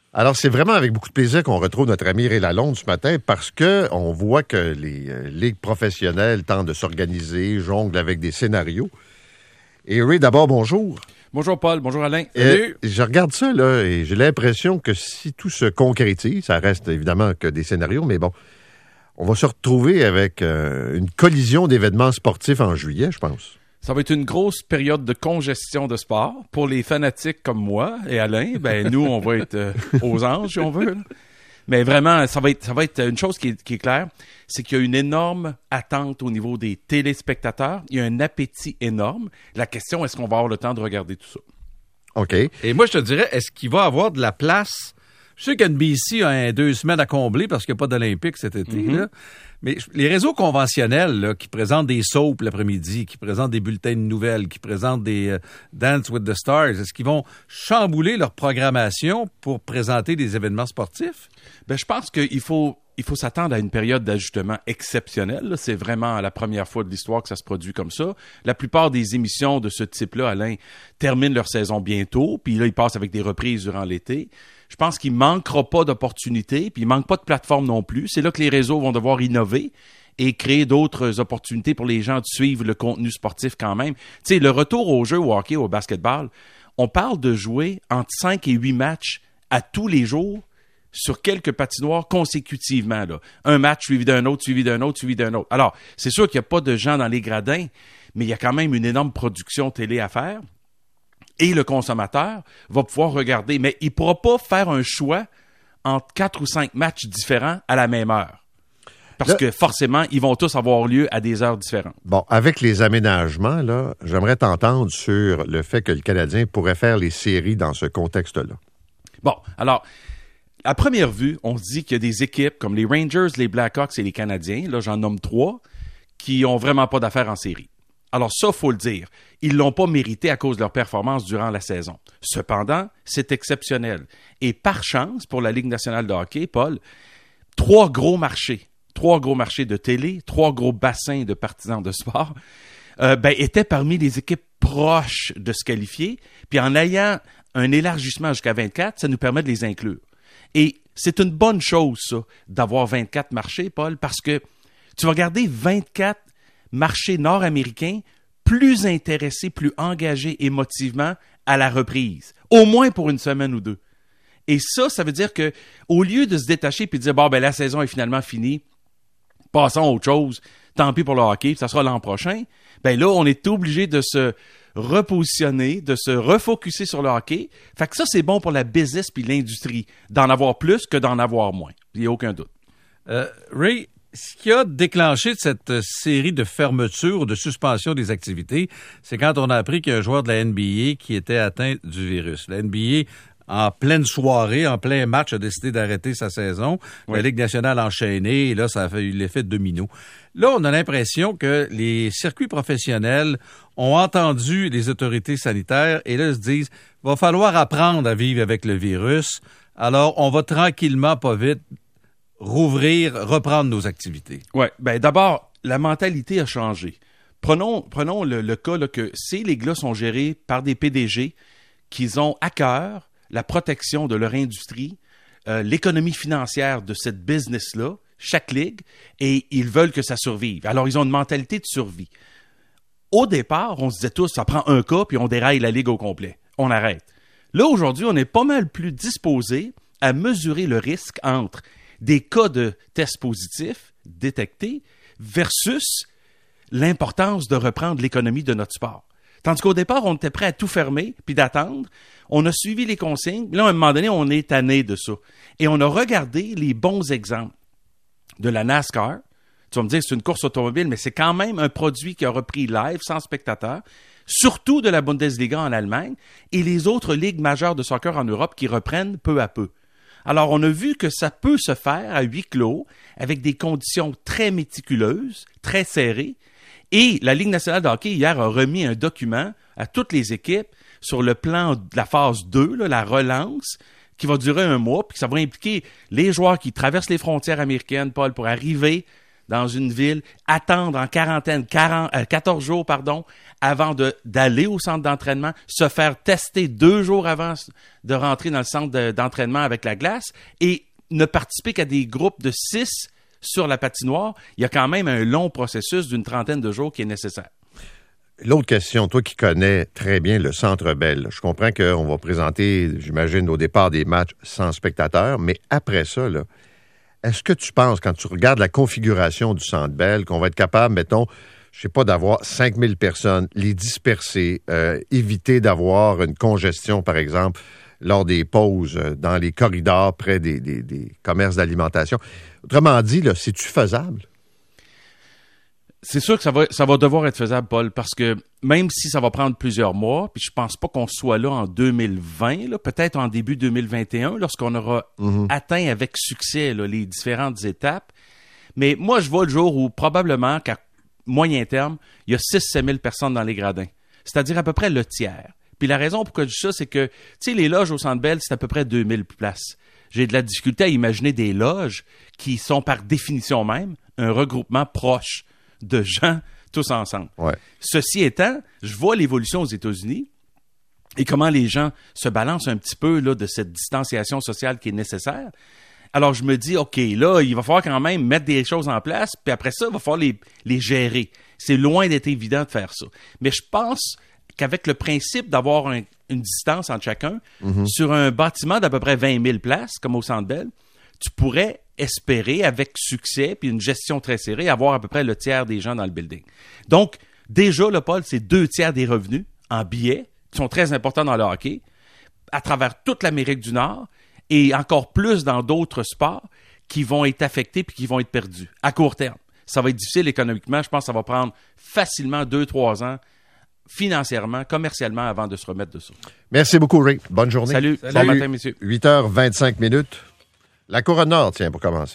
Alors, c'est vraiment avec beaucoup de plaisir qu'on retrouve notre ami Ray Lalonde ce matin parce qu'on voit que les ligues professionnelles tentent de s'organiser, jonglent avec des scénarios. Et Ray, d'abord, bonjour. Bonjour Paul, bonjour Alain. Salut. Je regarde ça, là, et j'ai l'impression que si tout se concrétise, ça reste évidemment que des scénarios, mais bon, on va se retrouver avec une collision d'événements sportifs en juillet, je pense. Ça va être une grosse période de congestion de sport. Pour les fanatiques comme moi et Alain, ben nous, on va être aux anges, si on veut. Là. Mais vraiment, ça va être une chose qui est claire, c'est qu'il y a une énorme attente au niveau des téléspectateurs. Il y a un appétit énorme. La question, est-ce qu'on va avoir le temps de regarder tout ça? OK. Et moi, je te dirais, est-ce qu'il va avoir de la place? Je sais qu'NBC a 2 semaines à combler parce qu'il n'y a pas d'Olympique cet été, là. Mais les réseaux conventionnels là, qui présentent des soaps l'après-midi, qui présentent des bulletins de nouvelles, qui présentent des Dance with the Stars, est-ce qu'ils vont chambouler leur programmation pour présenter des événements sportifs? Ben, je pense qu'il faut s'attendre à une période d'ajustement exceptionnelle. Là. C'est vraiment la première fois de l'histoire que ça se produit comme ça. La plupart des émissions de ce type-là, Alain, terminent leur saison bientôt, puis là, ils passent avec des reprises durant l'été. Je pense qu'il ne manquera pas d'opportunités, puis il ne manque pas de plateforme non plus. C'est là que les réseaux vont devoir innover et créer d'autres opportunités pour les gens de suivre le contenu sportif quand même. Tu sais, le retour au jeu, au hockey, au basketball, on parle de jouer entre 5 et 8 matchs à tous les jours sur quelques patinoires consécutivement. Là. Un match suivi d'un autre, suivi d'un autre, suivi d'un autre. Alors, c'est sûr qu'il n'y a pas de gens dans les gradins, mais il y a quand même une énorme production télé à faire. Et le consommateur va pouvoir regarder. Mais il ne pourra pas faire un choix entre 4 ou 5 matchs différents à la même heure. Parce que forcément, ils vont tous avoir lieu à des heures différentes. Bon, avec les aménagements, là, j'aimerais t'entendre sur le fait que le Canadien pourrait faire les séries dans ce contexte-là. Bon, alors, à première vue, on se dit qu'il y a des équipes comme les Rangers, les Blackhawks et les Canadiens, là j'en nomme 3, qui n'ont vraiment pas d'affaires en série. Alors ça, il faut le dire. Ils ne l'ont pas mérité à cause de leur performance durant la saison. Cependant, c'est exceptionnel. Et par chance, pour la Ligue nationale de hockey, Paul, 3 gros marchés de télé, 3 gros bassins de partisans de sport, étaient parmi les équipes proches de se qualifier. Puis en ayant un élargissement jusqu'à 24, ça nous permet de les inclure. Et c'est une bonne chose, ça, d'avoir 24 marchés, Paul, parce que tu vas regarder 24 marchés nord-américains plus intéressés, plus engagés émotivement à la reprise, au moins pour une semaine ou 2. Et ça veut dire que au lieu de se détacher puis de dire bon ben la saison est finalement finie, passons à autre chose, tant pis pour le hockey, ça sera l'an prochain. Ben là on est obligé de se repositionner, de se refocuser sur le hockey. Fait que ça c'est bon pour la business puis l'industrie, d'en avoir plus que d'en avoir moins. Il n'y a aucun doute. Ray, ce qui a déclenché cette série de fermetures, de suspension des activités, c'est quand on a appris qu'il y a un joueur de la NBA qui était atteint du virus. La NBA, en pleine soirée, en plein match, a décidé d'arrêter sa saison. Oui. La Ligue nationale a enchaîné, et là, ça a fait l'effet de domino. Là, on a l'impression que les circuits professionnels ont entendu les autorités sanitaires, et là, ils se disent, va falloir apprendre à vivre avec le virus. Alors, on va tranquillement, pas vite, reprendre nos activités. Oui, bien d'abord, la mentalité a changé. Prenons le cas là, que ces ligues-là sont gérées par des PDG qui ont à cœur la protection de leur industrie, l'économie financière de cette business-là, chaque ligue, et ils veulent que ça survive. Alors, ils ont une mentalité de survie. Au départ, on se disait tous, ça prend un cas, puis on déraille la ligue au complet. On arrête. Là, aujourd'hui, on est pas mal plus disposé à mesurer le risque entre des cas de tests positifs détectés versus l'importance de reprendre l'économie de notre sport. Tandis qu'au départ, on était prêt à tout fermer puis d'attendre. On a suivi les consignes. Là, à un moment donné, on est tanné de ça. Et on a regardé les bons exemples de la NASCAR. Tu vas me dire, c'est une course automobile, mais c'est quand même un produit qui a repris live, sans spectateurs, surtout de la Bundesliga en Allemagne et les autres ligues majeures de soccer en Europe qui reprennent peu à peu. Alors, on a vu que ça peut se faire à huis clos, avec des conditions très méticuleuses, très serrées. Et la Ligue nationale de hockey, hier, a remis un document à toutes les équipes sur le plan de la phase 2, là, la relance, qui va durer 1 mois, puis ça va impliquer les joueurs qui traversent les frontières américaines, Paul, pour arriver dans une ville, attendre en quarantaine 14 jours, avant d'aller au centre d'entraînement, se faire tester 2 jours avant de rentrer dans le centre d'entraînement avec la glace et ne participer qu'à des groupes de 6 sur la patinoire, il y a quand même un long processus d'une 30aine de jours qui est nécessaire. L'autre question, toi qui connais très bien le Centre Bell, je comprends qu'on va présenter, j'imagine, au départ des matchs sans spectateurs, mais après ça, là, est-ce que tu penses, quand tu regardes la configuration du Centre Bell, qu'on va être capable, mettons, je sais pas, d'avoir 5000 personnes, les disperser, éviter d'avoir une congestion, par exemple, lors des pauses dans les corridors près des commerces d'alimentation? Autrement dit, là, c'est-tu faisable? C'est sûr que ça va devoir être faisable, Paul, parce que même si ça va prendre plusieurs mois, puis je pense pas qu'on soit là en 2020, là, peut-être en début 2021, lorsqu'on aura atteint avec succès là, les différentes étapes. Mais moi, je vois le jour où probablement qu'à moyen terme, il y a 6-7 000 personnes dans les gradins, c'est-à-dire à peu près le tiers. Puis la raison pourquoi je dis ça, c'est que, tu sais, les loges au Centre Bell, c'est à peu près 2000 places. J'ai de la difficulté à imaginer des loges qui sont par définition même un regroupement proche de gens tous ensemble. Ouais. Ceci étant, je vois l'évolution aux États-Unis et comment les gens se balancent un petit peu là, de cette distanciation sociale qui est nécessaire. Alors, je me dis, OK, là, il va falloir quand même mettre des choses en place, puis après ça, il va falloir les gérer. C'est loin d'être évident de faire ça. Mais je pense qu'avec le principe d'avoir une distance entre chacun, sur un bâtiment d'à peu près 20 000 places, comme au Centre Bell, tu pourrais espérer, avec succès, puis une gestion très serrée, avoir à peu près le tiers des gens dans le building. Donc, déjà, là, Paul, c'est 2 tiers des revenus en billets, qui sont très importants dans le hockey, à travers toute l'Amérique du Nord, et encore plus dans d'autres sports qui vont être affectés puis qui vont être perdus à court terme. Ça va être difficile économiquement. Je pense que ça va prendre facilement 2-3 ans financièrement, commercialement, avant de se remettre de ça. Merci beaucoup, Ray. Bonne journée. Salut. Bon matin, messieurs. 8h25. La Couronne Nord, tiens, pour commencer.